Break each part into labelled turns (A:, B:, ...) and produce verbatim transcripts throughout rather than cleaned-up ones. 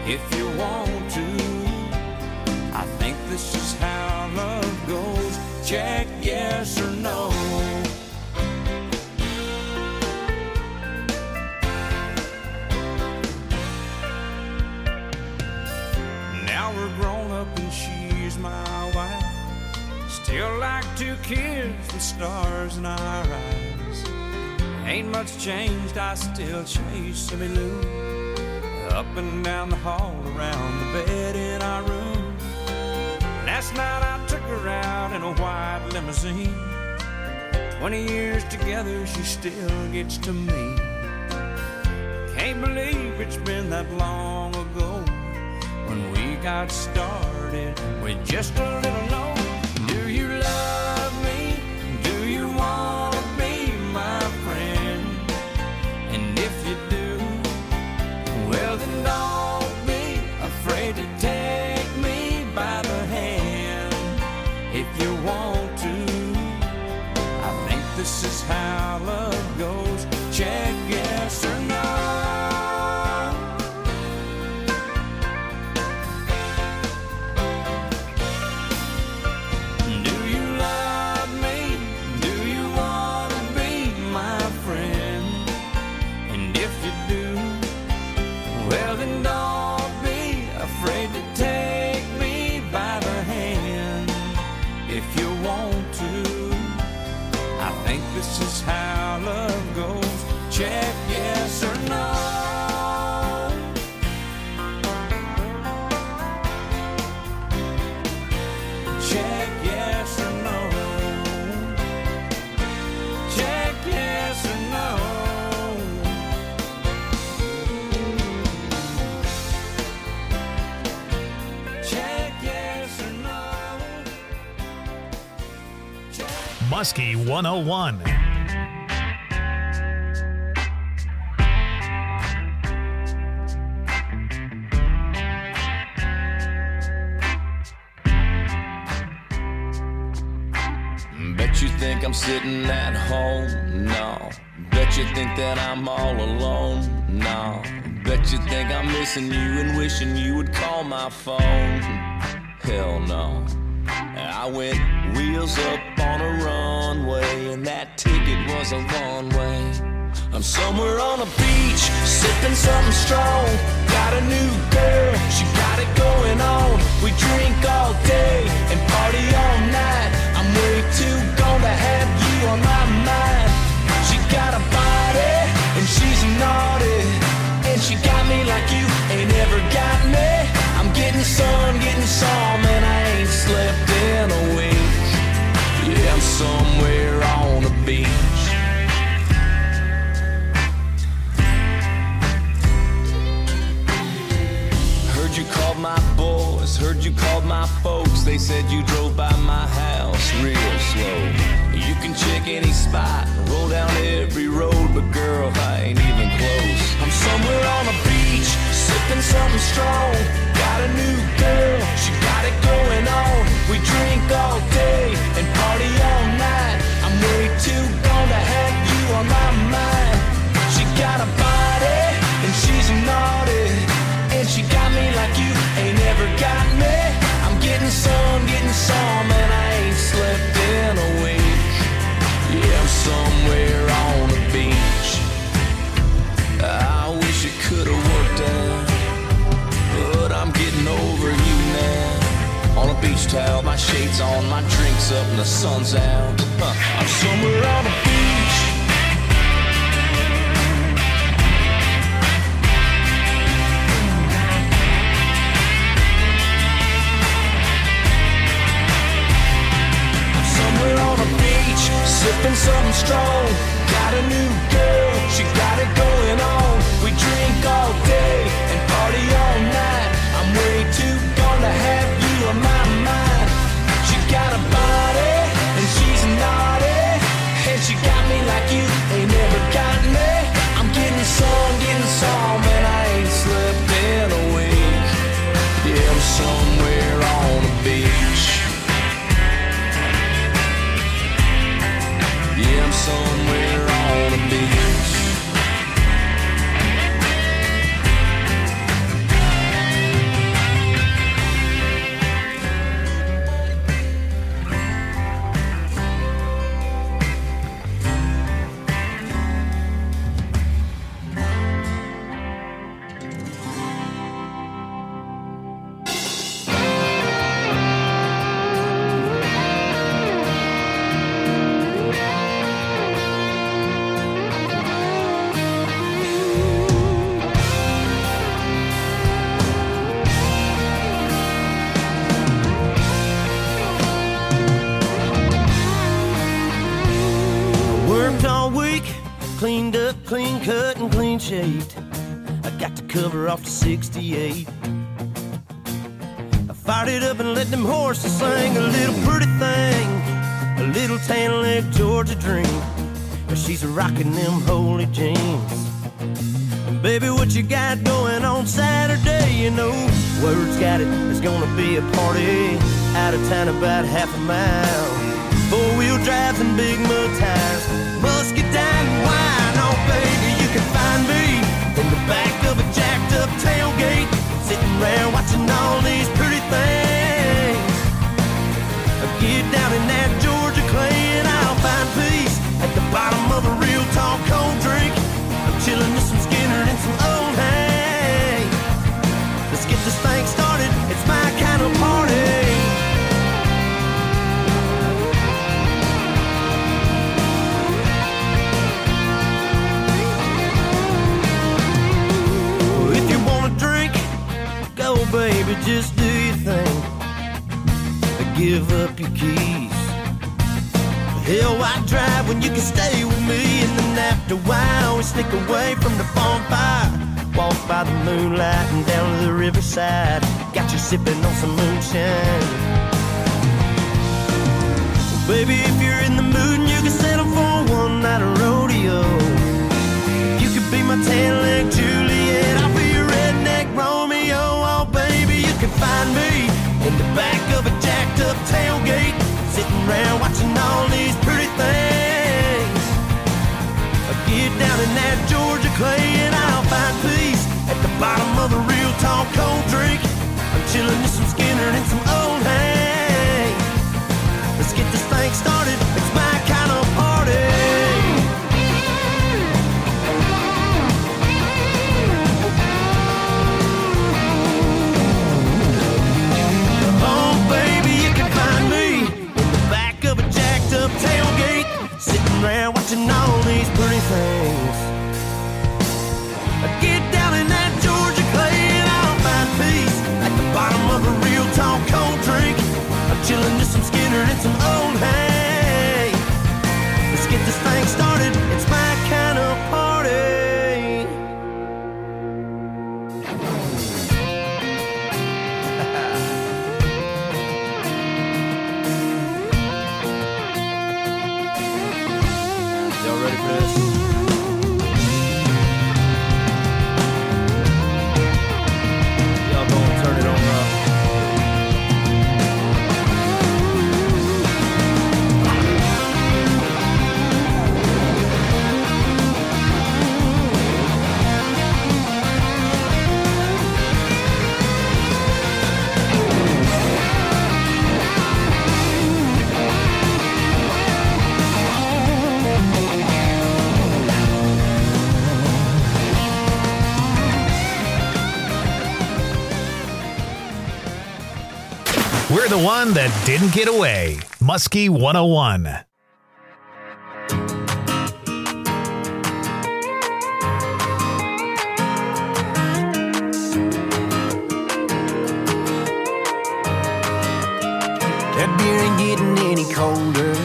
A: if you want to. I think this is how love goes. Check yes or no. Now we're grown up and she's my wife. Still like two kids with stars in our eyes. Ain't much changed, I still chase Sammy Lou up and down the hall, around the bed in our room. Last night I took her out in a white limousine. Twenty years together, she still gets to me. Can't believe it's been that long ago when we got started with just a little note. Do you love me? Do you want to be my friend? And if you do, well then don't be afraid to take me by the hand. If you want to, I think this is how love goes. Check yes or no. This is how love goes. Check yes or no. Check yes or no. Check yes or no. Check yes or no. Check.
B: Muskie one oh one.
C: Bet you think I'm sitting at home? No. Bet you think that I'm all alone? No. Bet you think I'm missing you and wishing you would call my phone? Hell no. I went wheels up on a runway, and that ticket was a one-way. I'm somewhere on a beach, sipping something strong. Got a new girl, she got it going on. We drink all day and party all night. I'm way too gone to have you on my mind. She got a body and she's naughty, and she got me like you ain't ever got me. I'm getting sun, getting some, and I ain't slept in a week. Yeah, I'm somewhere on the beach. Heard you called my boys, heard you called my folks. They said you drove by my house real slow. You can check any spot, roll down every road, but girl, I ain't even close. I'm somewhere on a beach, sipping something strong. Got a new girl, she got it going on. We drink all day and party all night. I'm way too gone to have you on my mind. She got a body and she's naughty, and she got me like you ain't ever got me. I'm getting some, getting some, and I ain't slept in a week. Yeah, I'm somewhere on the beach. I wish it could've worked out, but I'm getting over you now. On a beach towel, my shades on, my drinks up, and the sun's out. Huh. I'm somewhere on the beach. I'm somewhere on the beach, sipping something strong. Got a new girl, she got it going on. We drink all day and party all night. I'm way too gone to have you on my mind. She got a body and she's naughty, and she got me like you ain't never got me. I'm getting some, getting some, and I ain't slept in a week. Yeah, I'm somewhere on the beach. Yeah, I'm somewhere
B: shaped. I got the cover off the sixty-eight. I fired it up and let them horses sing a little pretty thing, a little tan leg Georgia dream. She's rocking them holy jeans. Baby, what you got going on Saturday? You know, word's got it, there's gonna be a party out of town about half a mile. Four-wheel drives and big mud tires, musket down and wine. Oh, baby, you can find me in the back of a jacked-up tailgate, sitting around watching all these pretty things. Get down in that Georgia clay and I'll find peace at the bottom of a real tall cold drink. I'm chilling with some Skinner and some old hay. Let's get this thing started, it's my kind of party. Well, if you wanna drink, go baby, just do your thing. Give up your keys. Hell, why drive when you can stay with me? And then after a while, we sneak away from the bonfire, walk by the moonlight and down to the riverside. Got you sipping on some moonshine. Well, baby, if you're in the mood and you can settle for one night of rodeo, you could be my tan-leg Juliet, I'll be your redneck Romeo. Oh, baby, you can find me in the back of a jacked-up tailgate, sitting around watching all these pretty things. I get down in that Georgia clay and I'll find peace at the bottom of a real tall cold drink. I'm chilling with some Skinner and some old hay. Let's get this thing started, it's my kind of party. Tailgate, sitting around watching all these pretty things. I get down in that Georgia clay and I'll find peace at the bottom of a real tall cold drink. I'm chilling with some Skinner and some old hay. Let's get this thing started, it's my kind of party.
D: We're the one that didn't get away. Muskie one oh one.
E: That beer ain't getting any colder,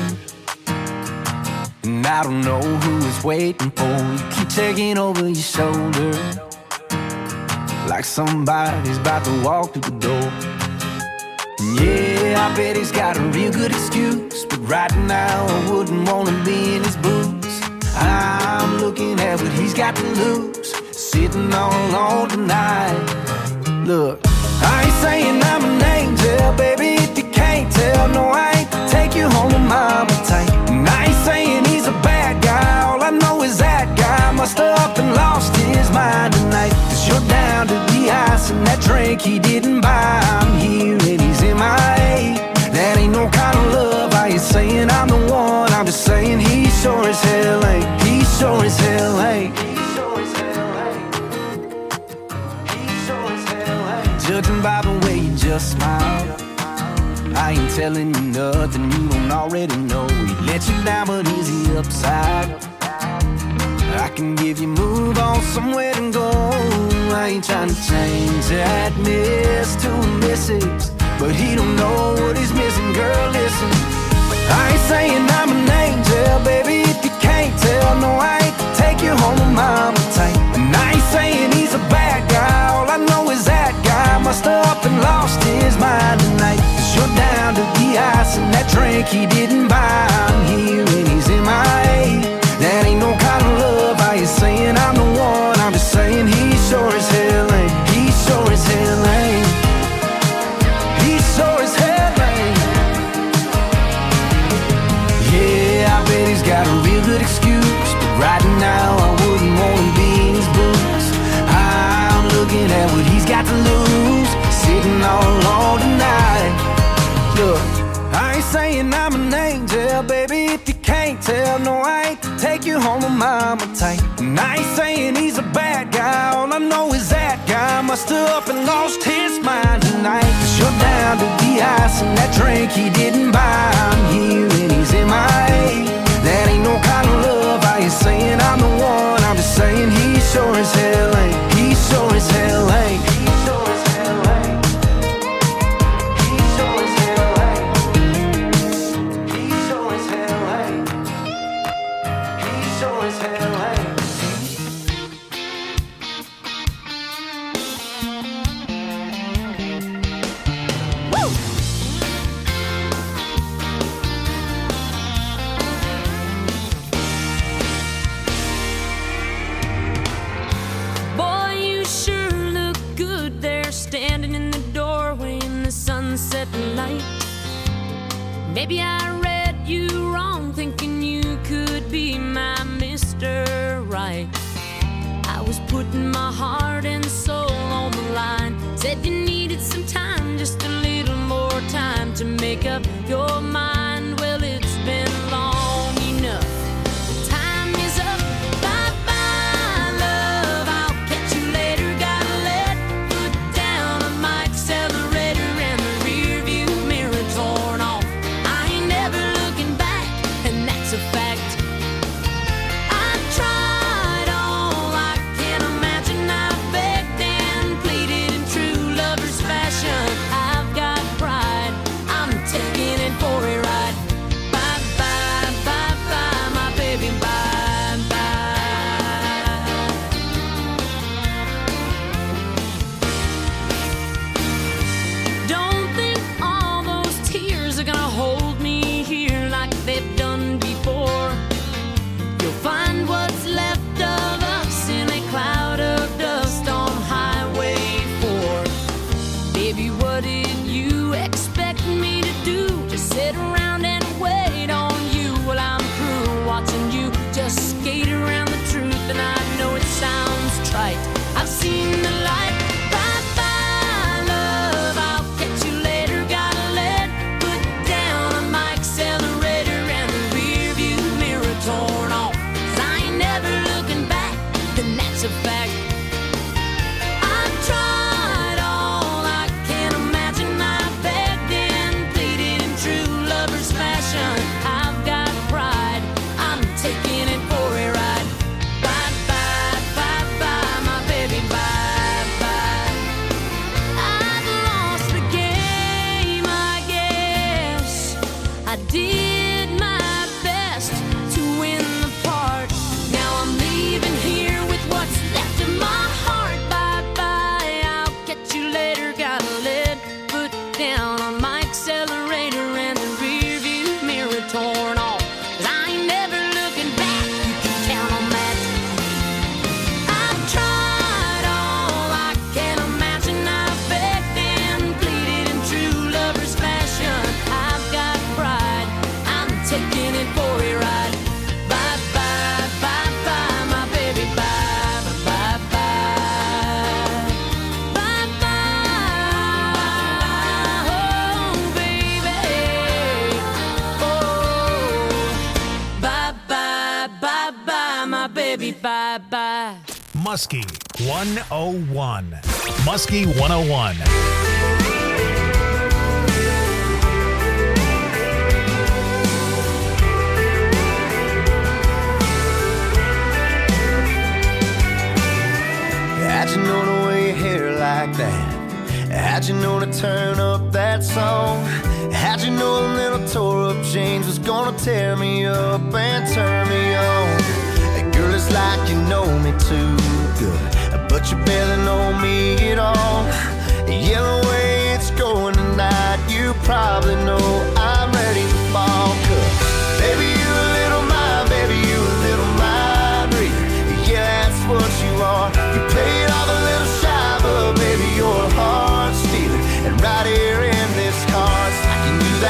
E: and I don't know who is waiting for you. Keep checking over your shoulder like somebody's about to walk through the door. Yeah, I bet he's got a real good excuse, but right now I wouldn't want to be in his boots. I'm looking at what he's got to lose, sitting all alone tonight. Look, I ain't saying I'm an angel, baby, if you can't tell. No, I ain't to take you home to mama tight. And I ain't saying he's a bad guy, all I know is that guy must have up and lost his mind tonight. Cause you're down to the ice and that drink he didn't buy. I'm here and he's in my A. That ain't no kind of love, I ain't saying I'm the one, I'm just saying he sure as hell ain't. He sure as hell ain't. Judging by the way you just smile, I ain't telling you nothing you don't already know. He let you down, but is he upside? I can give you move on somewhere to go. I ain't trying to change that miss to a missus, but he don't know what he's missing, girl, listen. I ain't saying I'm an angel, baby, if you can't tell. No, I ain't to take you home with mama tight. And I ice and that drink he didn't buy. I'm here and he's M I A. That ain't no kind of love. Are you saying I'm the one? I'm just saying he sure as hell ain't. He sure as hell ain't. He sure as hell ain't. Yeah, I bet he's got a real good excuse, but right now I wouldn't want to be in his boots. I'm looking at what he's got to lose, sitting all alone tonight. Look, I ain't saying I'm an angel, baby, if you can't tell. No, I ain't to take you home with mama tight. And I ain't saying he's a bad guy. All I know is that guy must have up and lost his mind tonight. Shut down to the ice and that drink he didn't buy. I'm here and he's M I A. That ain't no kind of love. I ain't saying I'm the one. I'm just saying he sure as hell ain't. He sure as hell ain't. He sure as hell ain't. He sure as hell ain't. He sure as hell ain't. He sure as hell ain't.
F: Boy, you sure look good there, standing in the doorway in the sunset light. Maybe I read you wrong, thinking you could be my Mister Right. I was putting my heart and soul on the line. Said you needed some time, just a little more time to make up your mind. Well, it's been long enough. Time is up. Bye-bye, love. I'll catch you later. Gotta let foot down on my accelerator and the rear view mirror torn off. I ain't never looking back, and that's a fact. I tried all I can imagine. I begged and pleaded in true lover's fashion. I've got pride. I'm taking it for a ride. Bye bye, bye bye, my baby, bye bye. Don't think all those tears are gonna hold me here like they've done before. You'll find what's left of us in a cloud of dust on Highway four. Baby, what did you expect me to do? Just sit around and wait on you? Well, I'm through watching you just skate around the truth, and I know it sounds trite. I've seen the light. Bye bye, love. I'll catch you later. Gotta let foot down on my accelerator and the rear view mirror torn off. 'Cause I ain't never looking back, and that's a fact. I've tried all I can imagine. I begged and pleaded in true lover's fashion. I've got pride. I'm taking it for a ride. Bye bye, bye bye, my baby, bye bye. I've lost the game, I guess. I did my best to win the part. Now I'm leaving here with what's left of my heart. Bye bye, I'll catch you later. Gotta let foot down on my accelerator and the rear view mirror torn off. 'Cause I ain't never looking back. You can count on that. I've tried all I can imagine. I've begged and pleaded in true lover's fashion. I've got pride. I'm taking it for a ride. Bye bye, bye bye, my baby, bye bye, bye bye, bye bye. Oh baby, oh bye bye, bye bye, my baby, bye bye.
D: Muskie one oh one. Muskie one oh one.
B: How'd you know to wear your hair like that? How'd you know to turn up that song? How'd you know a little tore up jeans was gonna tear me up and turn me on? Hey, girl, it's like you know me too good, but you barely know me at all. Yeah, the way it's going tonight, you probably know I'm ready.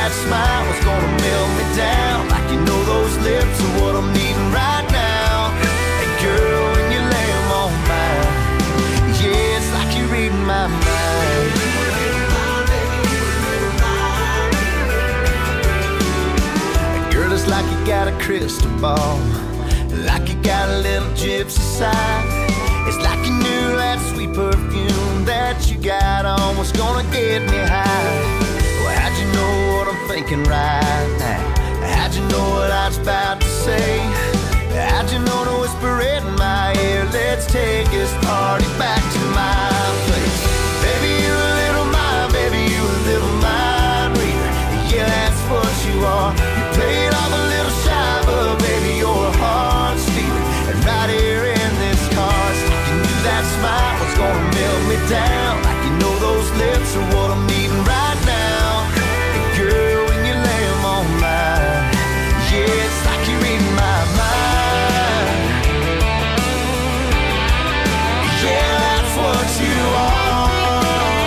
B: that smile was gonna melt me down. Like you know those lips are what I'm needing right now. And girl, when you lay them on mine, yeah, it's like you're reading my mind. And girl, it's like you got a crystal ball, like you got a little gypsy side. It's like you knew that sweet perfume that you got on was gonna get me high. Well, how'd you know what I'm thinking right now? How'd you know what I was about to say? How'd you know to whisper it in my ear? Let's take this party back to my place. Baby, you a little mind, baby, you a little mind reader. Yeah, that's what you are. You play it off a little shy, but baby, you're a heart stealer. And right here in this car, you knew that smile was gonna melt me down. Like you know those lips are what I'm needing right now. And girl, when you lay them on mine, yeah, it's like you're reading my mind. Yeah, that's what you are.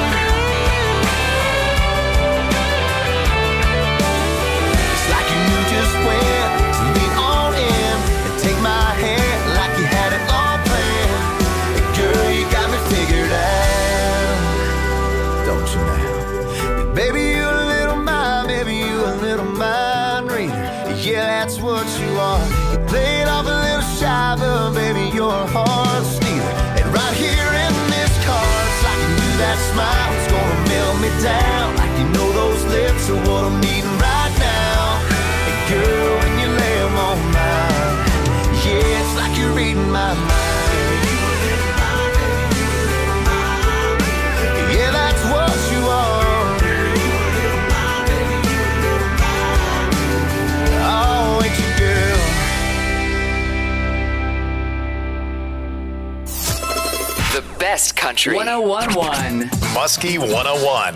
B: It's like you knew just when to lean on in and take my hand like you had it all planned. And girl, you got me figured out, don't you now? Baby, you a little mind, baby, you a little mind reader. Yeah, that's what you are. You play it off a little shy, but baby, you're a heart stealer. And right here in this car, it's like you knew that smile was gonna melt me down. Like you know those lips are what I'm needing right now. And girl, when you lay them on mine, yeah, it's like you're reading my mind. Yeah, that's what you are. Oh, ain't you, girl?
G: The best country.
H: one oh one point one.
D: Muskie one oh one.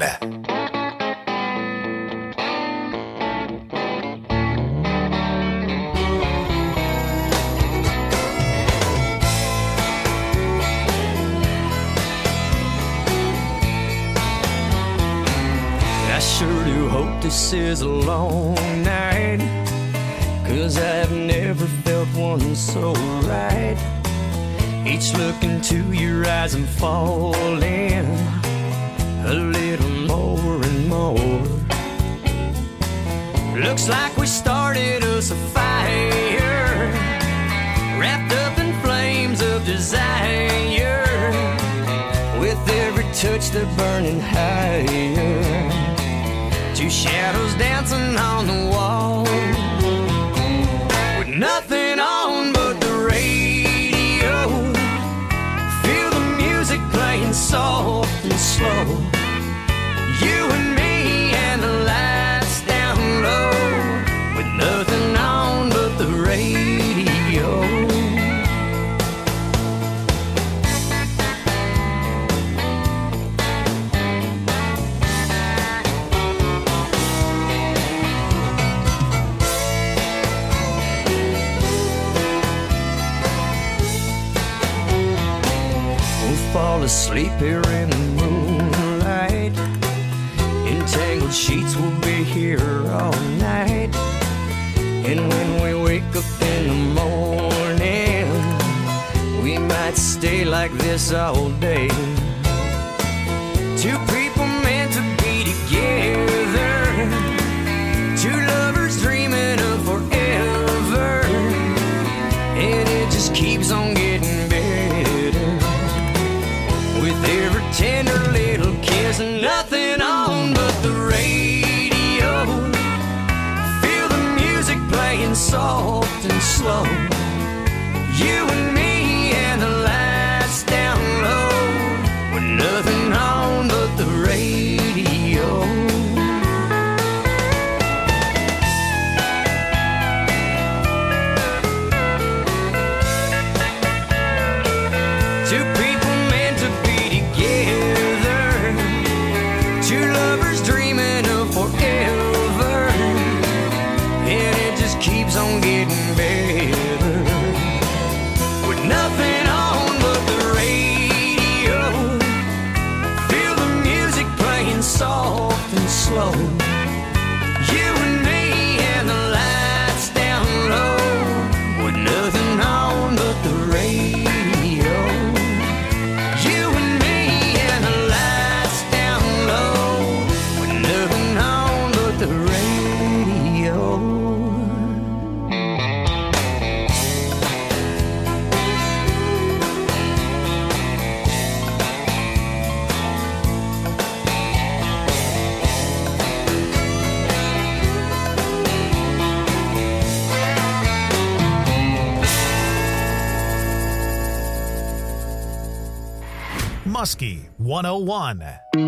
A: I sure do hope this is a long night, 'cause I've never felt one so right. Each look into your eyes I'm falling a little more and more. Looks like we started us a fire, wrapped up in flames of desire. With every touch they're burning higher, two shadows dancing on the wall, with nothing on but the radio. Feel the music playing soft and slow. You and me and the lights down low, with nothing on but the radio. Fall asleep here in the moonlight. Entangled sheets will be here all night. And when we wake up in the morning, we might stay like this all day. Two people meant to be together, two lovers dreaming of forever. And it just keeps on getting better, with every tender little kiss and nothing on but the radio. Feel the music playing soft and slow. You and me and the lights down low, with nothing on but the radio. Two people meant to be together, two lovers dreaming of forever. And it just keeps on getting better, with nothing on but the radio. Feel the music playing soft and slow. You
D: Muskie one oh one.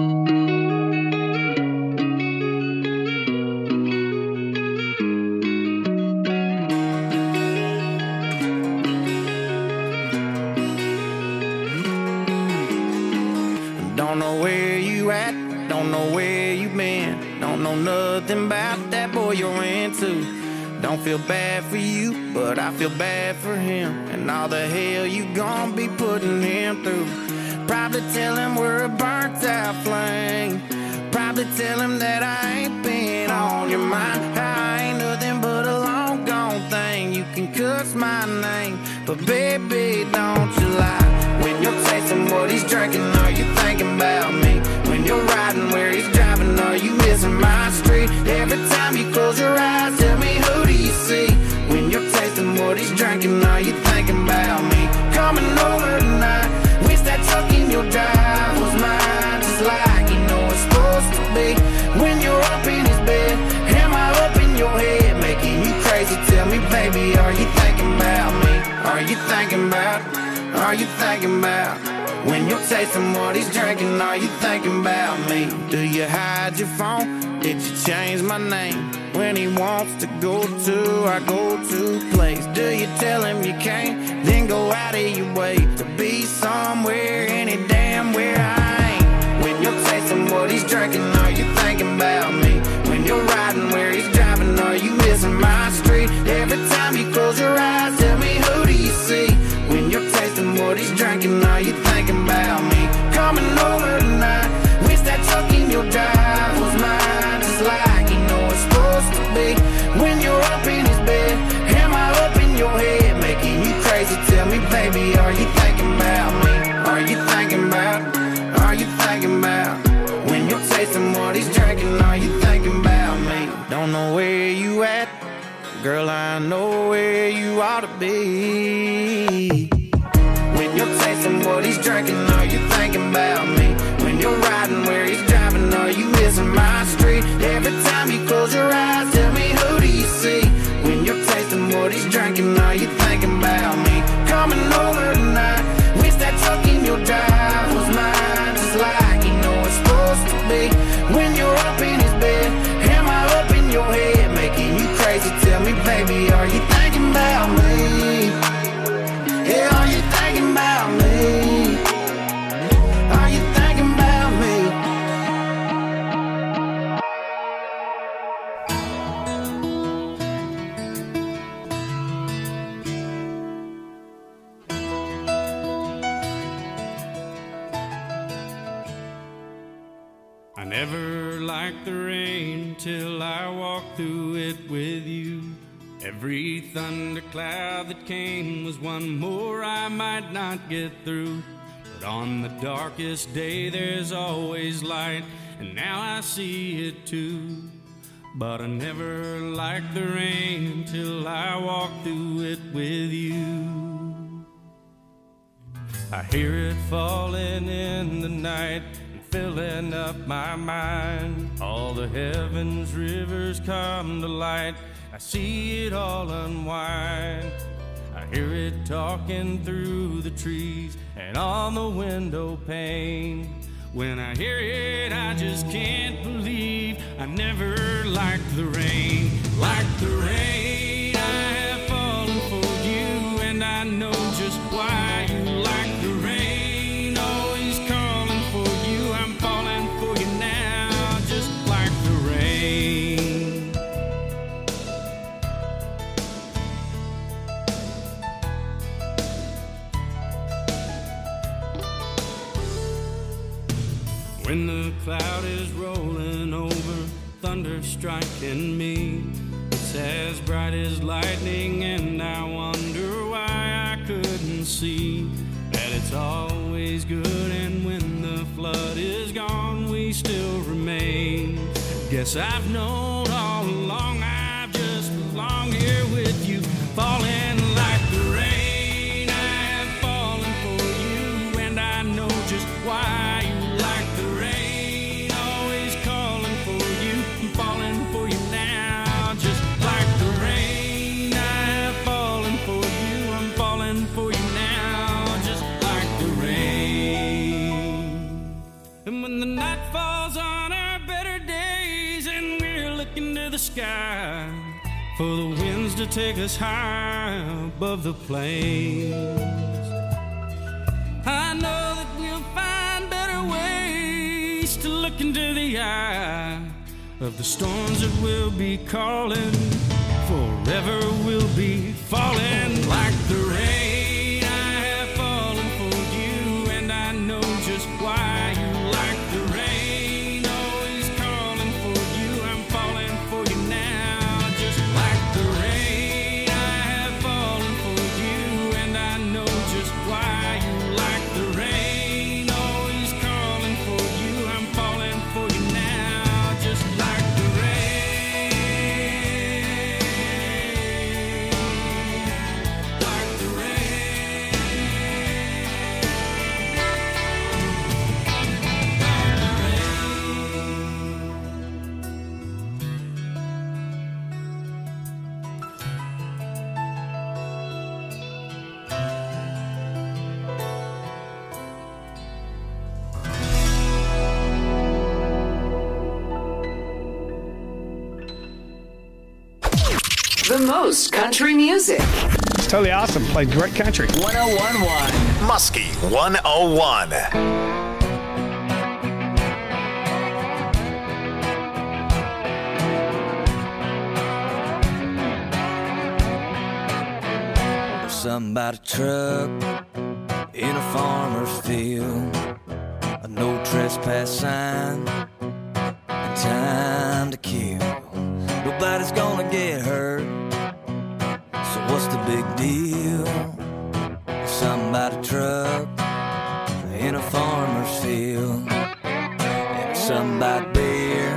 E: Don't know where you at, don't know where you been, don't know nothing about that boy you're into. Don't feel bad for you, but I feel bad for him, and all the hell you gon' be putting him through. Probably tell him we're a burnt out flame, probably tell him that I ain't been on your mind. I ain't nothing but a long gone thing, you can cuss my name, but baby don't you lie. When you're tasting what he's drinking, are you thinking about me? When you're riding where he's driving, are you missing my street? Every time you close your eyes, tell me, who do you see? When you're tasting what he's drinking, are you thinking about me? Coming over tonight, wish that truck in your drive was mine, just like you know it's supposed to be. When you're up in his bed, am I up in your head, making you crazy? Tell me, baby, are you thinking about me? Are you thinking about, are you thinking about? When you're tasting what he's drinking, are you thinking about me? Do you hide your phone? Did you change my name? When he wants to go to our go-to place, do you tell him you can't, then go out of your way to be somewhere, any damn where I ain't? When you're tasting what he's drinking, are you thinking about me? When you're riding where he's driving, are you missing my street? Every time you close your eyes, tell me, who do you see? When you're tasting what he's drinking, are you thinking about me? Coming over tonight, wish that truck in your drive was mine, just like you know it's supposed to be. When you're up in his bed, am I up in your head, making you crazy? Tell me, baby, are you thinking about me? Are you thinking about, are you thinking about? When you're tasting what he's drinking, are you thinking about me? Don't know where you at, girl, I know where you ought to be. When you're tasting what he's drinking, are you thinking about me? When you're riding where he's driving, are you missing my street? Every time you close your eyes, tell me, who do you see? When you're tasting what he's drinking, are you thinking about me? Coming over tonight, wish that truck in your drive was mine, just like you know it's supposed to be. When you're up in his bed, am I up in your head, making you crazy? Tell me, baby, are you thinking about me? Yeah, are you thinking about me? Are you thinking about me?
A: I never liked the rain till I walked through it with you. Every thundercloud that came was one more I might not get through. But on the darkest day there's always light, and now I see it too. But I never liked the rain until I walked through it with you. I hear it falling in the night, filling up my mind. All the heavens rivers come to light, I see it all unwind. I hear it talking through the trees and on the window pane. When I hear it, I just can't believe I never liked the rain. Like the rain, I have fallen for you, and I know just why you like the rain. Always calling for you, I'm falling for you now, just like the rain. When the cloud is rolling over, thunder striking me, it's as bright as lightning, and I wonder why I couldn't see that it's always good, and when the flood is gone, we still remain. Guess I've known all along, I've just belonged here with you, falling like the rain. I have fallen for you, and I know just why you like the rain. Always calling for you, I'm falling for you now, just like the rain. I have fallen for you, I'm falling for you now, just like the rain. sky for the winds to take us high above the plains. I know that we'll find better ways to look into the eye of the storms that will be calling. Forever we'll be falling like the rain. I have fallen for you, and I know just why you like the rain. Always calling for you, I'm falling for you now. Just like the rain, I have fallen for you, and I know just why you like the rain. Always calling for you, I'm falling for you now. Just like the
G: The most country music.
H: It's totally awesome. Played great country.
G: one oh one point one.
D: Muskie one oh one.
E: There's something about a truck in a farmer's field, a no trespass sign, and time to kill. Nobody's gonna get hurt, so what's the big deal? Something about a truck in a farmer's field, and something about beer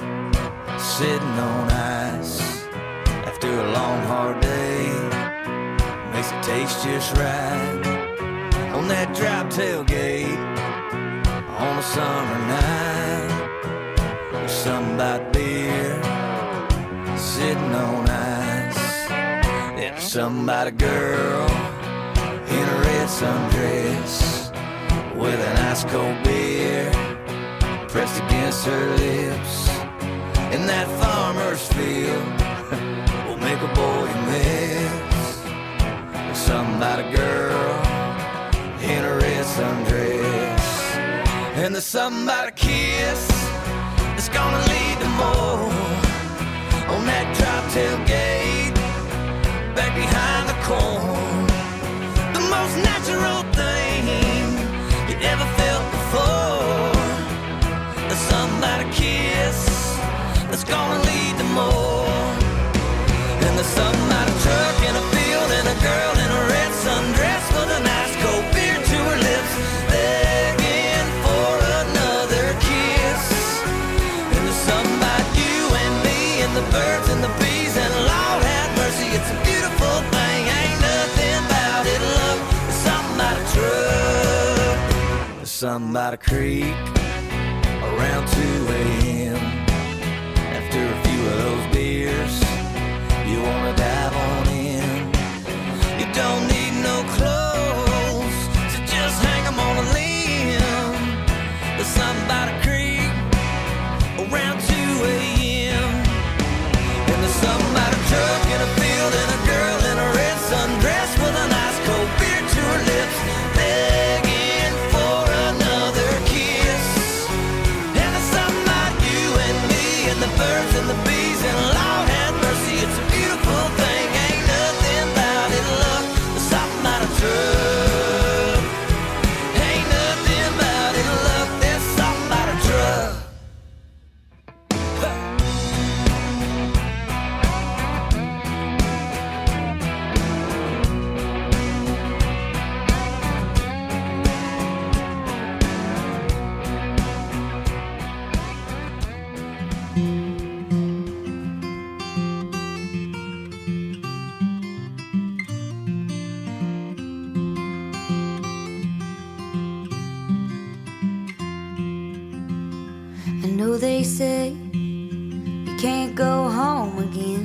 E: sitting on ice after a long hard day. Makes it taste just right on that drop tailgate on a summer night. There's something about beer sitting on ice, and there's something about a girl in a red sundress with an ice cold beer pressed against her lips. In that farmer's field will make a boy miss. There's something about a girl in a red sundress, and there's something about a kiss that's gonna lead to more on that drop tailgate back behind the corn. The most natural thing you ever felt before. There's something about a kiss that's gonna lead to more. And there's something about a truck in a field and a girl in a red sundress with a nice cold beer to her lips, begging for another kiss. And there's something about you and me and the birds and the bees, and Lord have mercy, it's a beautiful thing. Ain't nothing about it, look. There's something about a truck, there's something about a creek around two a.m. After a few of those beers, you wanna dive on in. You don't need no clothes, so just hang 'em on a limb. There's something about a creek around two a.m. And there's something about a truck in a field and a girl in a red sundress with a nice cold beer to her lips, begging for another kiss. And there's something about you and me and the birds and the bees, and Lord have mercy, it's a beautiful thing. Ain't nothing about it, look. There's something about a truck. Ain't nothing about it, look. There's something about a truck.
I: I know they say you can't go home again.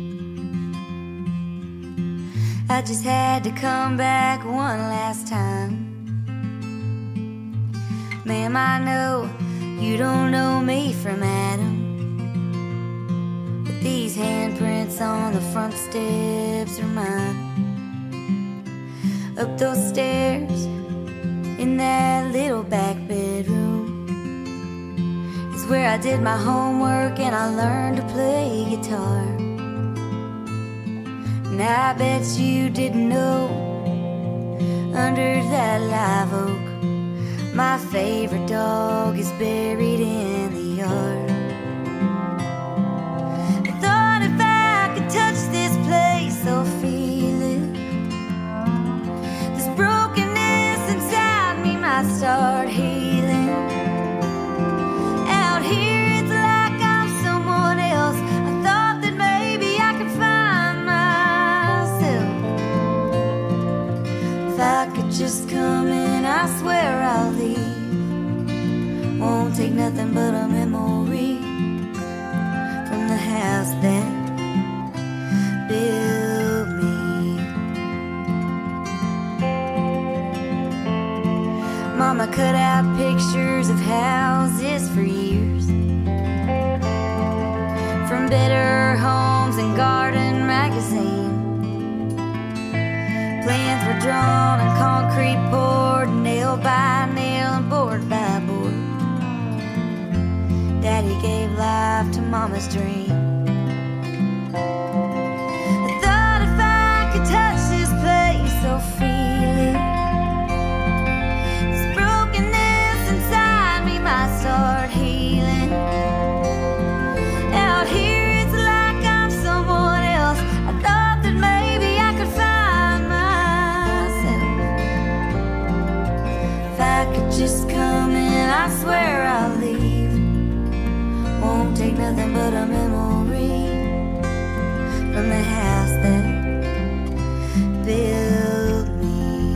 I: I just had to come back one last time. Ma'am, I know you don't know me from Adam, but steps are mine. Up those stairs in that little back bedroom is where I did my homework and I learned to play guitar. And I bet you didn't know, under that live oak, my favorite dog is buried in the yard. I thought if I could touch this place or feel it, this brokenness inside me might start healing. Out here it's like I'm someone else. I thought that maybe I could find myself. If I could just come in, I swear I'll leave. Won't take nothing but a memory from the house that built me. Mama cut out pictures of houses for years, from Better Homes and Garden magazine. Plans were drawn and concrete poured, nail by nail and board by board. Daddy gave life to Mama's dream. I thought if I could touch this place or feel it, this brokenness inside me might start healing. Out here it's like I'm someone else. I thought that maybe I could find myself. If I could just come in, I swear I'll leave. Won't take nothing but a memory from the house that built me.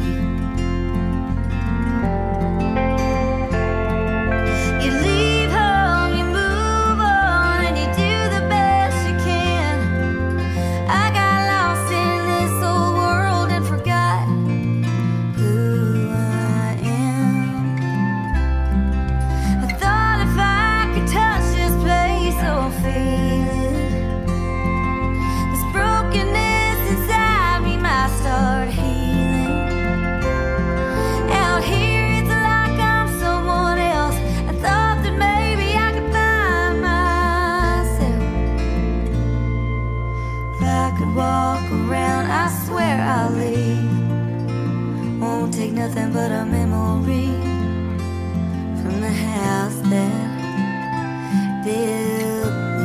I: You leave home, you move on, and you do the best you can. I got lost in this old world and forgot who I am. I thought if I could touch this place or feel it, this brokenness inside me might start healing. Out here it's like I'm someone else. I thought that maybe I could find myself. If I could walk around, I swear I'll leave. Won't take nothing but a memory from the house that built me.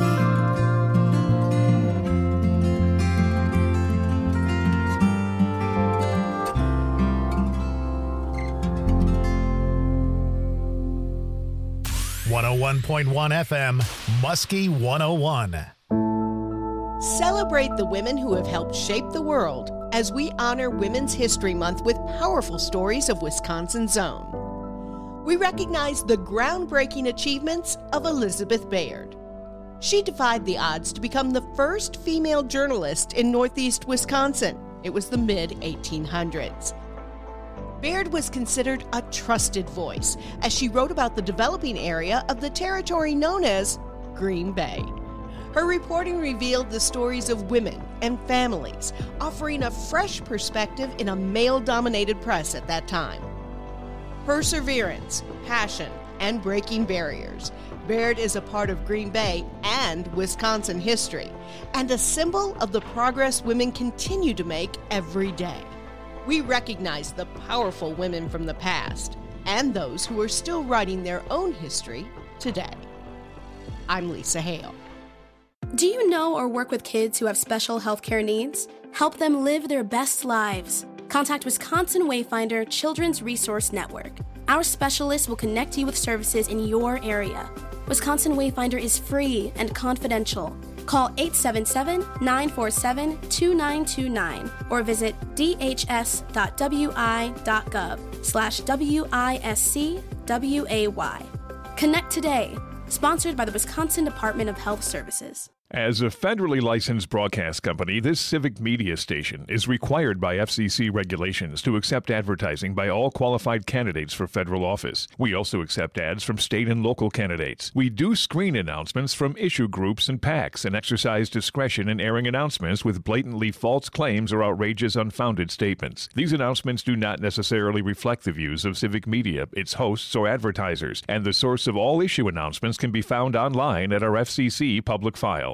D: one oh one point one F M, Muskie one oh one.
J: Celebrate the women who have helped shape the world as we honor Women's History Month with powerful stories of Wisconsin's own. We recognize the groundbreaking achievements of Elizabeth Bayard. She defied the odds to become the first female journalist in Northeast Wisconsin. It was the mid eighteen hundreds. Bayard was considered a trusted voice as she wrote about the developing area of the territory known as Green Bay. Her reporting revealed the stories of women and families, offering a fresh perspective in a male-dominated press at that time. Perseverance, passion, and breaking barriers. Bayard is a part of Green Bay and Wisconsin history, and a symbol of the progress women continue to make every day. We recognize the powerful women from the past and those who are still writing their own history today. I'm Lisa Hale.
K: Do you know or work with kids who have special healthcare needs? Help them live their best lives. Contact Wisconsin Wayfinder Children's Resource Network. Our specialists will connect you with services in your area. Wisconsin Wayfinder is free and confidential. Call eight seven seven, nine four seven, two nine two nine or visit dhs.wi.gov slash W-I-S-C-W-A-Y. Connect today. Sponsored by the Wisconsin Department of Health Services.
L: As a federally licensed broadcast company, this civic media station is required by F C C regulations to accept advertising by all qualified candidates for federal office. We also accept ads from state and local candidates. We do screen announcements from issue groups and PACs and exercise discretion in airing announcements with blatantly false claims or outrageous, unfounded statements. These announcements do not necessarily reflect the views of civic media, its hosts, or advertisers, and the source of all issue announcements can be found online at our F C C public file.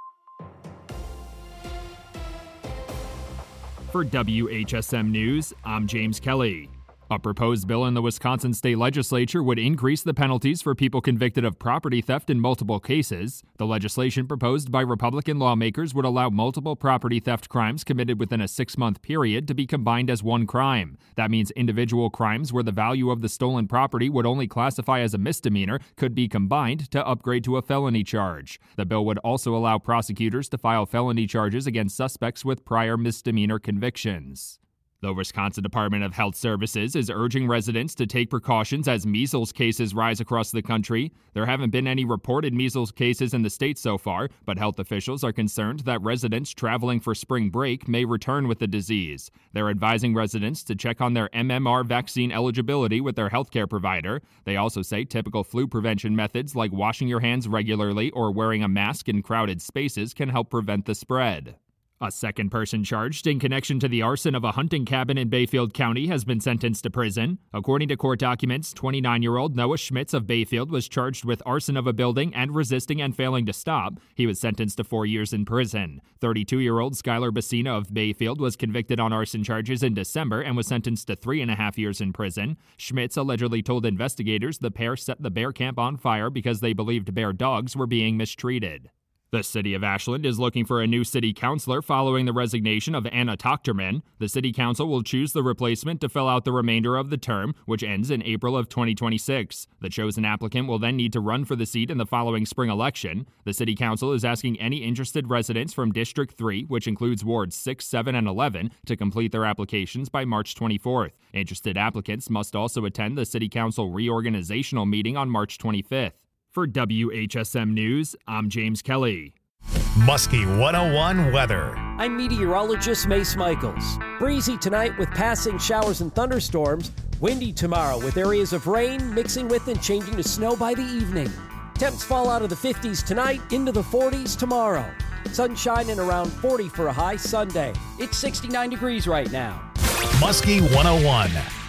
M: For W H S M News, I'm James Kelly. A proposed bill in the Wisconsin State Legislature would increase the penalties for people convicted of property theft in multiple cases. The legislation proposed by Republican lawmakers would allow multiple property theft crimes committed within a six-month period to be combined as one crime. That means individual crimes where the value of the stolen property would only classify as a misdemeanor could be combined to upgrade to a felony charge. The bill would also allow prosecutors to file felony charges against suspects with prior misdemeanor convictions. The Wisconsin Department of Health Services is urging residents to take precautions as measles cases rise across the country. There haven't been any reported measles cases in the state so far, but health officials are concerned that residents traveling for spring break may return with the disease. They're advising residents to check on their M M R vaccine eligibility with their healthcare provider. They also say typical flu prevention methods like washing your hands regularly or wearing a mask in crowded spaces can help prevent the spread. A second person charged in connection to the arson of a hunting cabin in Bayfield County has been sentenced to prison. According to court documents, twenty-nine-year-old Noah Schmitz of Bayfield was charged with arson of a building and resisting and failing to stop. He was sentenced to four years in prison. thirty-two-year-old Skylar Bassina of Bayfield was convicted on arson charges in December and was sentenced to three and a half years in prison. Schmitz allegedly told investigators the pair set the bear camp on fire because they believed bear dogs were being mistreated. The city of Ashland is looking for a new city councilor following the resignation of Anna Tochterman. The city council will choose the replacement to fill out the remainder of the term, which ends in April of twenty twenty-six. The chosen applicant will then need to run for the seat in the following spring election. The city council is asking any interested residents from District three, which includes wards six, seven, and eleven, to complete their applications by March twenty-fourth. Interested applicants must also attend the city council reorganizational meeting on March twenty-fifth. For W H S M News, I'm James Kelly.
D: Muskie one oh one weather.
N: I'm meteorologist Mace Michaels. Breezy tonight with passing showers and thunderstorms. Windy tomorrow with areas of rain mixing with and changing to snow by the evening. Temps fall out of the fifties tonight into the forties tomorrow. Sunshine and around forty for a high Sunday. It's sixty-nine degrees right now.
D: Muskie one oh one.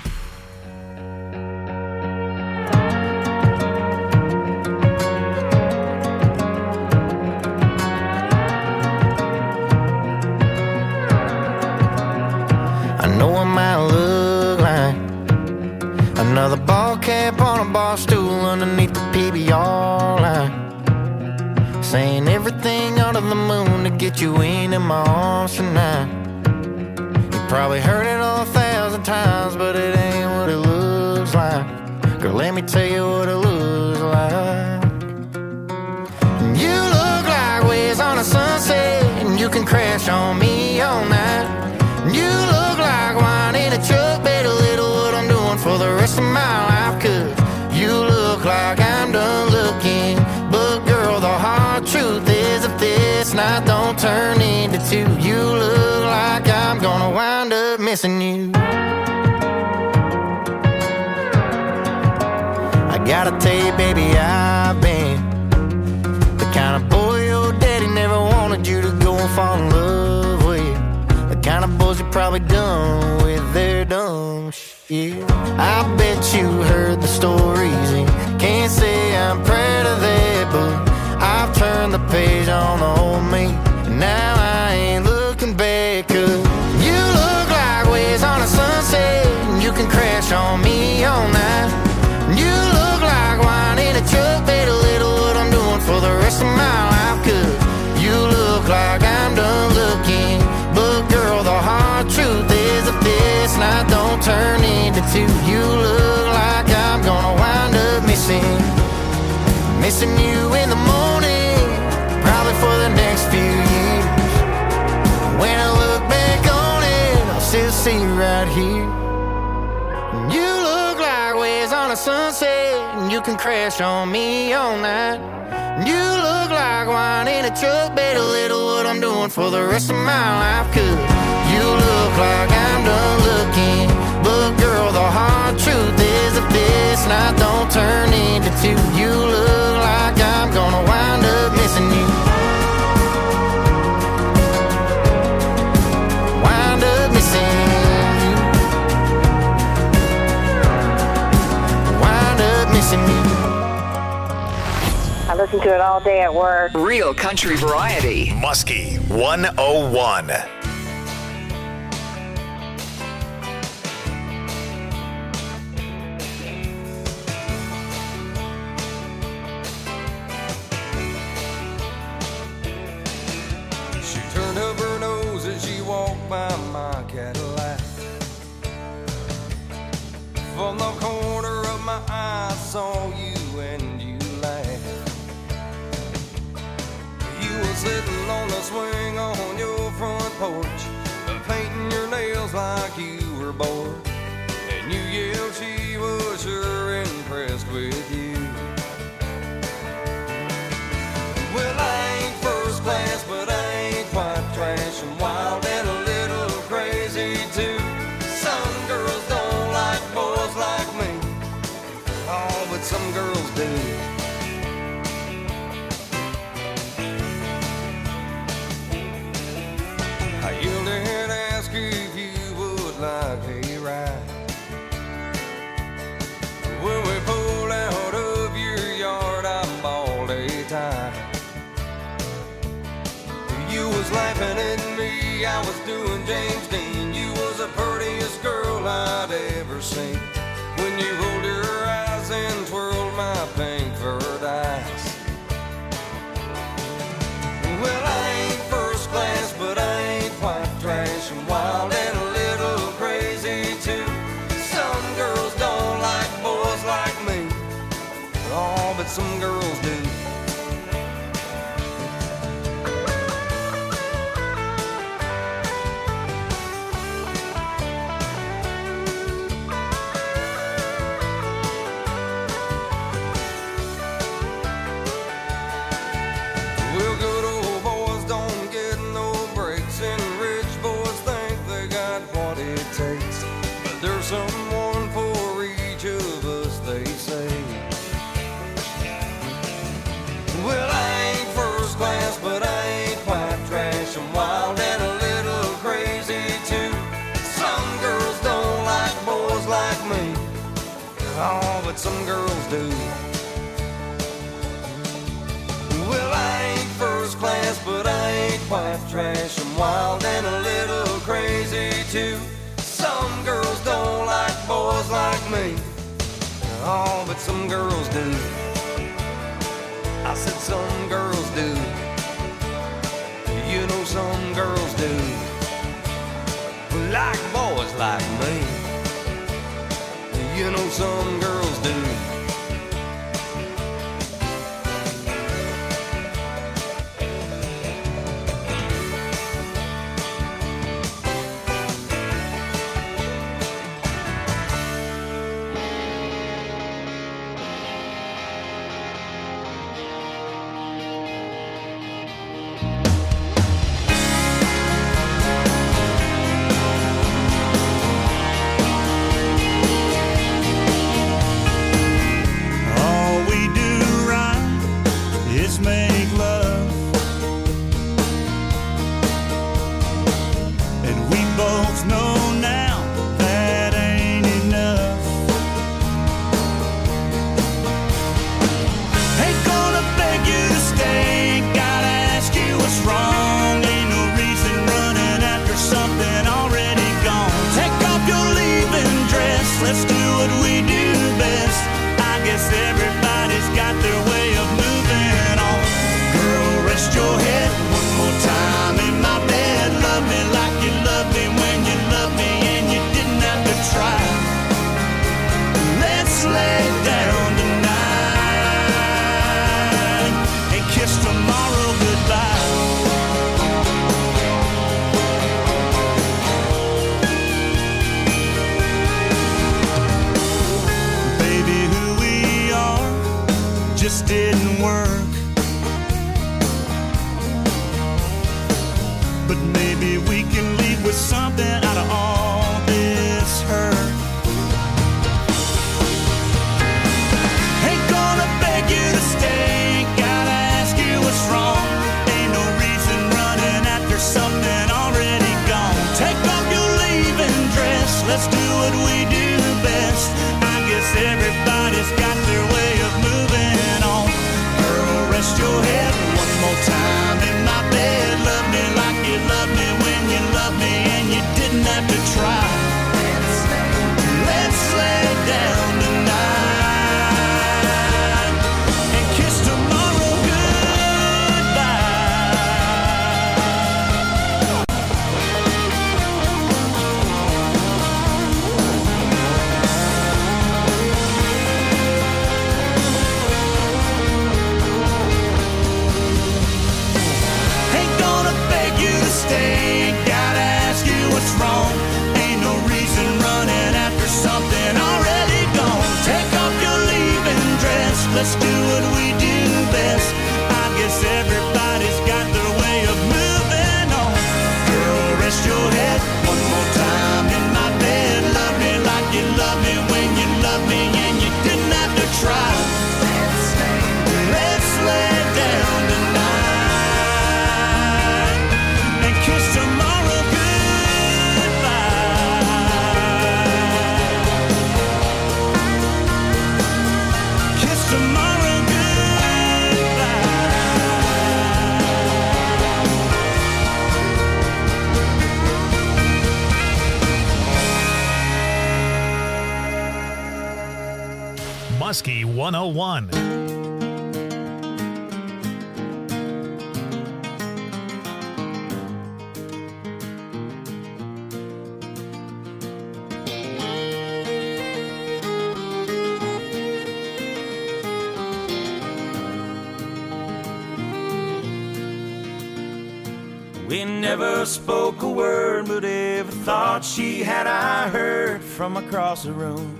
O: Another ball cap on a bar stool underneath the P B R line, saying everything under the moon to get you into my arms tonight. You probably heard it all a thousand times, but it ain't what it looks like. Girl, let me tell you what it looks like. You look like waves on a sunset, and you can crash on me all night. You look like wine in a truck, better little what I'm doing for the rest of my life. Cause you look like I'm done looking, but girl, the hard truth is if this night don't turn into two, you look like I'm gonna wind up missing you. I gotta tell you, baby, I've been the kind of boy your daddy never wanted you to go and fall in love with. The kind of boys you probably done with their dumb shit. I bet you heard the stories and can't say I'm proud of that, but I've turned the page on the old me, and now I ain't looking back. Cause you look like waves on a sunset, and you can crash on me all night. You look like wine in a truck, better little what I'm doing for the rest of my life. Cause you look like I'm done looking, but girl, the hard truth is if this night don't turn into two, you look like I'm gonna wind up missing Missing you in the morning, probably for the next few years. When I look back on it, I'll still see you right here. You look like waves on a sunset, and you can crash on me all night. You look like wine in a truck, bet a little what I'm doing for the rest of my life. Cause you look like I'm done looking, but girl, the hard truth is if this night don't turn into two, you look like I'm gonna wind up missing you. Wind up missing you. Wind up missing you.
P: I listen to it all day at work.
G: Real country variety.
D: Muskie one oh one.
Q: She turned up her nose as she walked by my Cadillac. From the corner of my eye, I saw you and you laughed. You were sitting on the swing on your front porch, painting your nails like you were bored. And you yelled she was sure impressed with you. Well, I ain't first class, but I ain't quite trash. I'm wild and a little crazy too. Some girls don't like boys like me. Oh, but some girls do. I yelled and asked if you would like a ride. When we pulled out of your yard, I bawled a tie. You was laughing at me, I was doing James Dean. You was the prettiest girl I'd ever seen. When you rolled your eyes and twirled my pink furred eyes. Well, I ain't first class, but I ain't quite trash. I'm wild and a little crazy too. Some girls don't like boys like me. Oh, but some girls do. Well, good old boys don't get no breaks, and rich boys think they got what it takes. But there's someone for each of us, they say. Well, I ain't first class, but I ain't quite trash. I'm wild and a little crazy too. Some girls don't like boys like me. Oh, but some girls do. Well, I ain't first class, but I ain't quite trash. I'm wild and a little crazy too. Some girls don't like boys like me. Oh, but some girls do. I said some girls do. You know some girls do. Like boys like me. You know some girls do.
R: All we do right is make love, and we both know now that ain't enough. Ain't gonna beg you to stay, gotta ask you what's wrong. Ain't no reason running after something already gone. Take off your leaving dress, let's do what we do best. I guess everybody's got their way of moving on.
D: Muskie one oh one.
Q: We never spoke a word, but every thought she had I heard from across the room.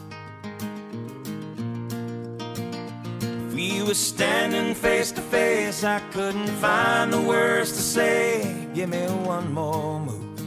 Q: If we were standing face to face, I couldn't find the words to say. Give me one more move.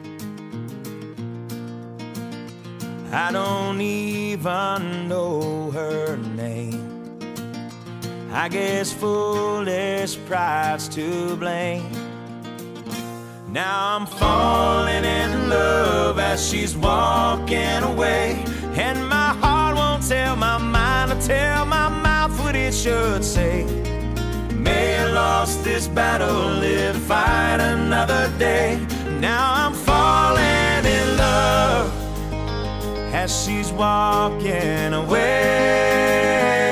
Q: I don't even know her name. I guess foolish pride's to blame. Now I'm falling in love as she's walking away, and my heart won't tell my mind or tell my mouth what it should say. May I lost this battle, live to fight another day. Now I'm falling in love as she's walking away.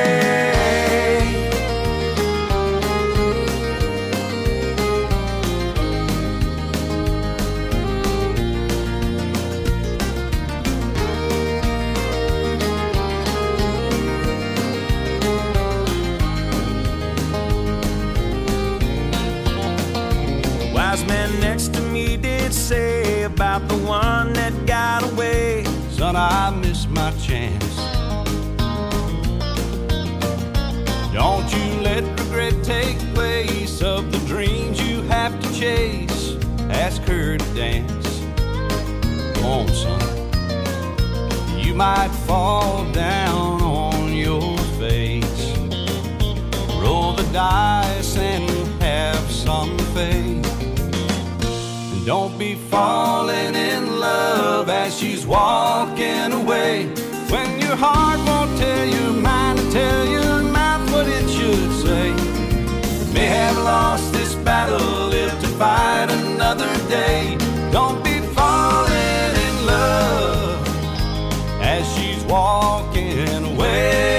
Q: Man next to me did say about the one that got away.
S: Son, I missed my chance. Don't you let regret take place of the dreams you have to chase. Ask her to dance. Come on, son. You might fall down on your face. Roll the dice and have some faith. Don't be falling in love as she's walking away, when your heart won't tell your mind to tell your mouth what it should say. May have lost this battle, live to fight another day. Don't be falling in love as she's walking away.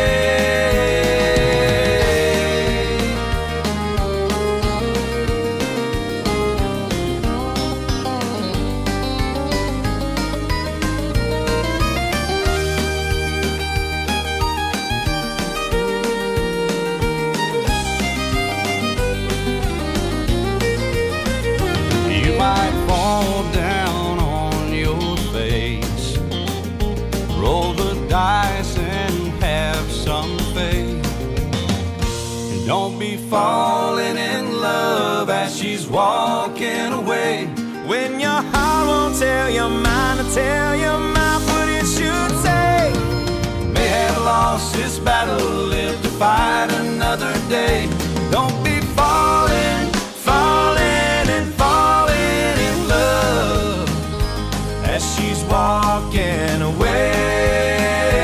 S: Don't be falling in love as she's walking away, when your heart won't tell your mind to tell your mouth what it should say. May have lost this battle, live to fight another day. Don't be falling, falling and falling in love as she's walking away.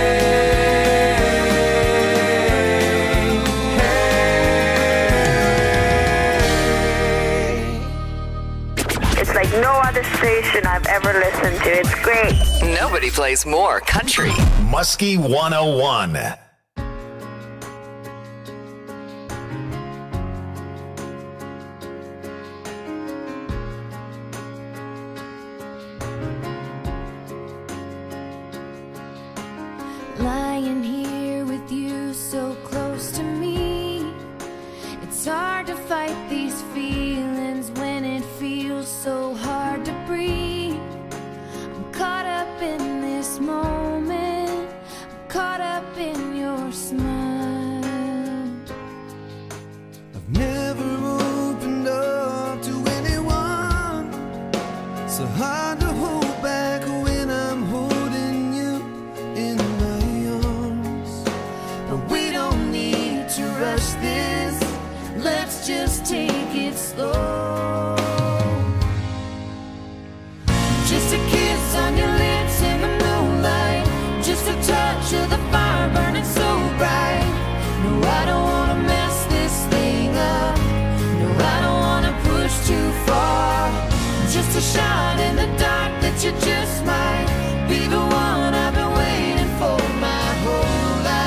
P: No other station I've ever listened to. It's great.
G: Nobody plays more country.
D: Muskie one oh one.
I: Lying here with you so close to me, it's hard to fight these feelings when it feels so hard to breathe. I'm caught up in this moment, I'm caught up in your smile.
E: I've never opened up to anyone, so hard to hold back when I'm holding you in my arms. But we don't need to rush this, let's just take it slow. Just a kiss on your lips in the moonlight, just a touch of the fire burning so bright. No, I don't wanna mess this thing up, no, I don't wanna push too far. Just a shot in the dark that you just might be the one I've been waiting for my whole life.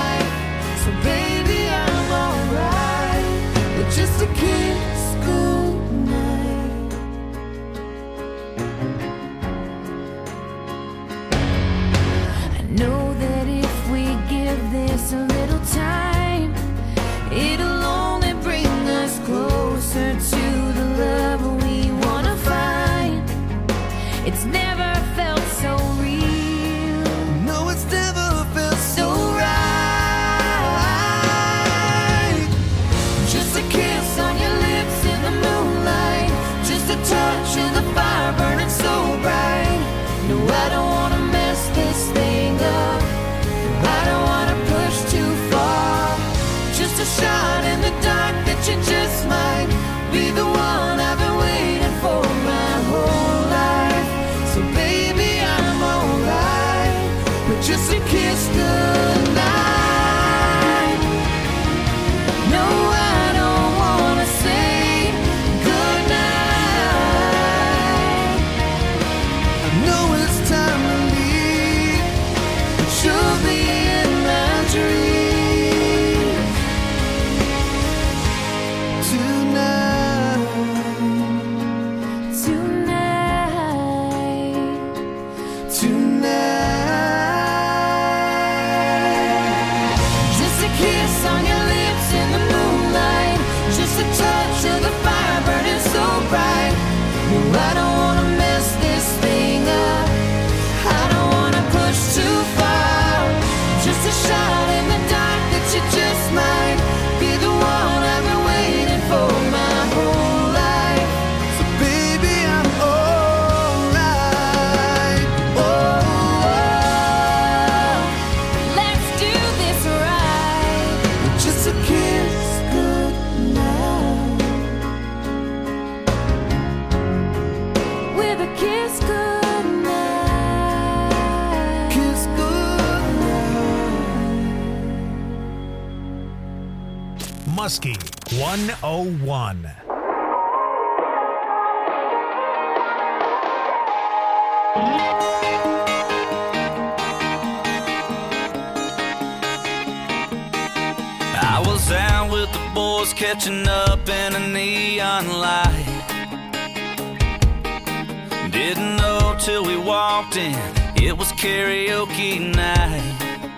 I: of the fire burning so bright. No, I don't wanna mess this thing up. I don't wanna push too far. Just a shot in the dark that you just might be the one I've been waiting for my whole life. So baby, I'm alright with just a kiss goodnight. No, I don't wanna say goodnight. I know it's time to leave, but you'll be in my dreams tonight. Tonight. Tonight. Just a kiss on your lips in the moonlight. Just a touch of the fire burning so bright. No, I don't wanna mess this thing up. I don't wanna push too far. Just a shot in the dark that you just might be the one I've been waiting for my whole life. So baby, I'm alright. Oh, let's do this right. Just a kiss goodnight. With a kiss goodnight. Kiss goodnight.
D: Muskie one oh one.
S: I was out with the boys catching up in a neon light. Didn't know till we walked in, it was karaoke night.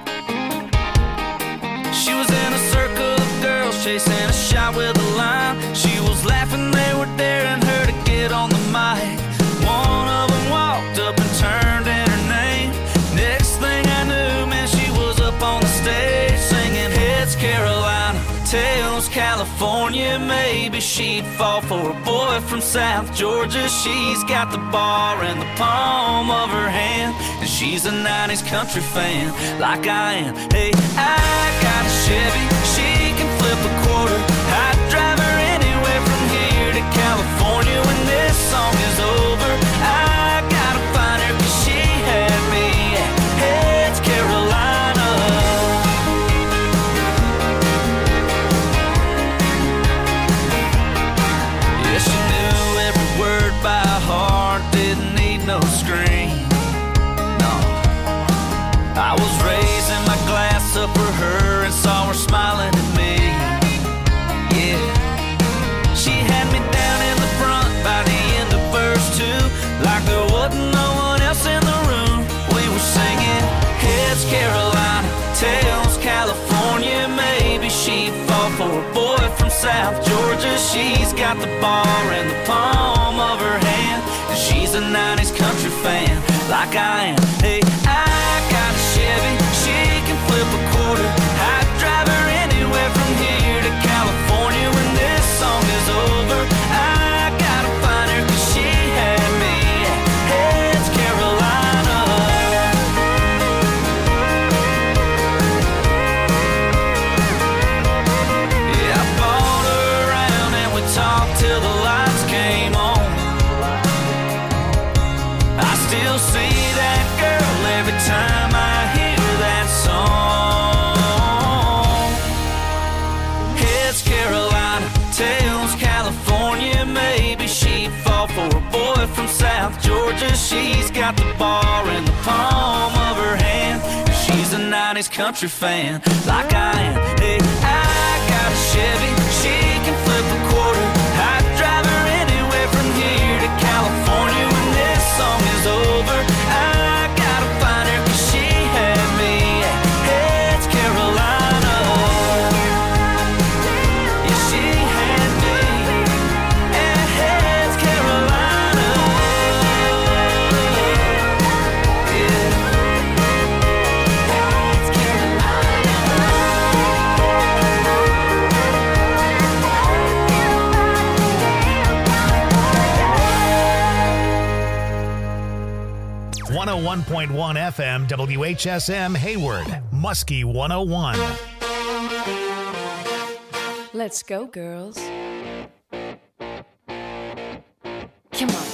S: She was in a circle of girls chasing a shot with a line. She was laughing, they were daring her to get on the mic. One of them walked up and turned in her name. Next thing I knew, man, she was up on the stage singing Heads Carolina, Tails California. Maybe she'd fall for a boy from South Georgia. She's got the bar in the palm of her hand, and she's a nineties country fan like I am. Hey, I got a Chevy, she can flip a quarter. I'd drive her anywhere from here to California. When this song is over, I gotta find her, 'cause she had me at Heads Carolina. Yeah, she knew every word by heart, didn't need no screen. No, I was raising my glass up for her and saw her smiling at me. Yeah, she had me down in the front by the end of verse two, like there wasn't no one else in the room. We were singing Heads Carolina, Tails California. Maybe she'd fall for a boy from South Georgia. She's got the bar in the palm of her hand, and she's a nineties country fan like I am. Hey, I got a Chevy, she can flip a quarter. I'd drive her anywhere from here to California. When this song is over, I gotta find her, 'cause she had me at Heads Carolina. Yeah, I bought her around and we talked till the lights came on. I still see that girl every time I hear that song. Heads Carolina, Tails California. Maybe she'd fall for a boy from South Georgia. She's got the bar in the palm of her hand, and she's a nineties country fan like I am. Hey, I got a Chevy, she can flip a quarter. I'd drive her anywhere from here to California. When this song is over, I gotta find her, 'cause she had me at Heads Carolina. Yeah, she had me at Heads Carolina. Yeah. Heads Carolina.
D: one point one F M, W H S M Hayward, Muskie one oh one.
F: Let's go, girls. Come on.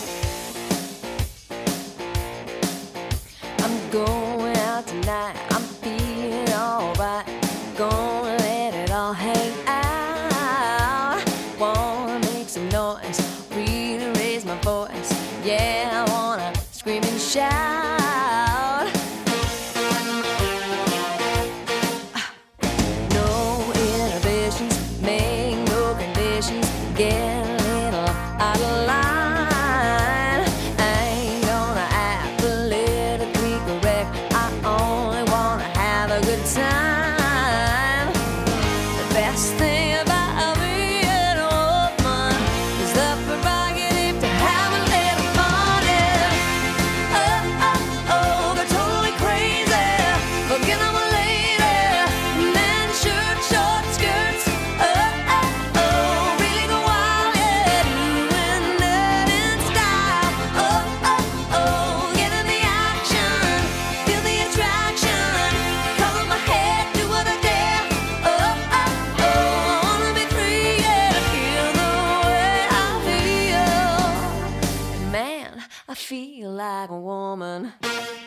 F: I'm going out tonight. I'm feeling alright. Gonna let it all hang out. Wanna make some noise, really raise my voice. Yeah, I wanna scream and shout. No inhibitions, make no conditions. Get a little out of line. I ain't gonna act politically correct. I only wanna have a good time. The best thing about being a woman is the prerogative to have a little fun. Yeah. Oh, oh, oh, they're totally crazy. Forget I'm a lady. Men, shirt, short skirts. Oh, oh, oh, really go wild, yeah. Doing that in style. Oh, oh, oh, get in the action. Feel the attraction. Color my head, do what I dare. Oh, oh, oh, I wanna be free, yeah. Feel the way I feel. Man, I feel like a woman.